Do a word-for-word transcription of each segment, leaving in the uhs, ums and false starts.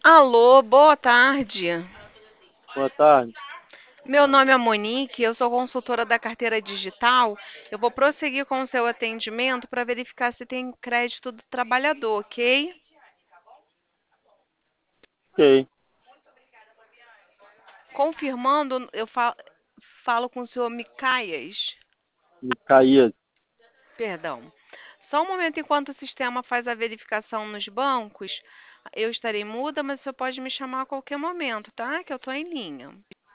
Alô, boa tarde. Boa tarde. Meu nome é Monique, eu sou consultora da carteira digital. Eu vou prosseguir com o seu atendimento para verificar se tem crédito do trabalhador, ok? Ok. Confirmando, eu fa- falo com o senhor Micaias. Micaías. Perdão. Só um momento enquanto o sistema faz a verificação nos bancos. Eu estarei muda, mas você pode me chamar a qualquer momento, tá? Que eu estou em linha.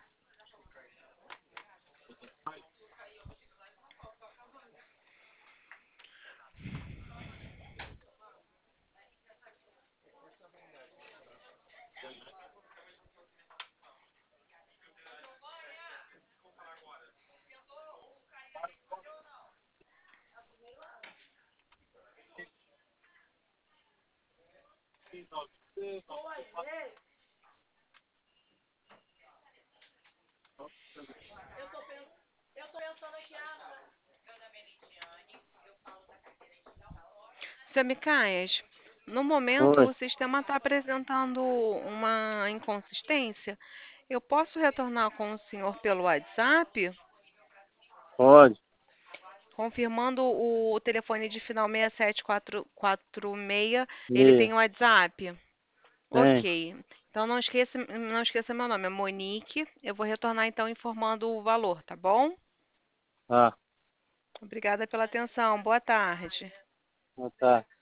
Seu Micaias, no momento Oi. o sistema está apresentando uma inconsistência. Eu posso retornar com o senhor pelo WhatsApp, Pode. confirmando o telefone de final seis sete quatro quatro seis, ele E tem o WhatsApp? tem. Ok. Então não esqueça, não esqueça meu nome, é Monique. Eu vou retornar então informando o valor, tá bom? Ah, Obrigada pela atenção. Boa tarde. boa tarde.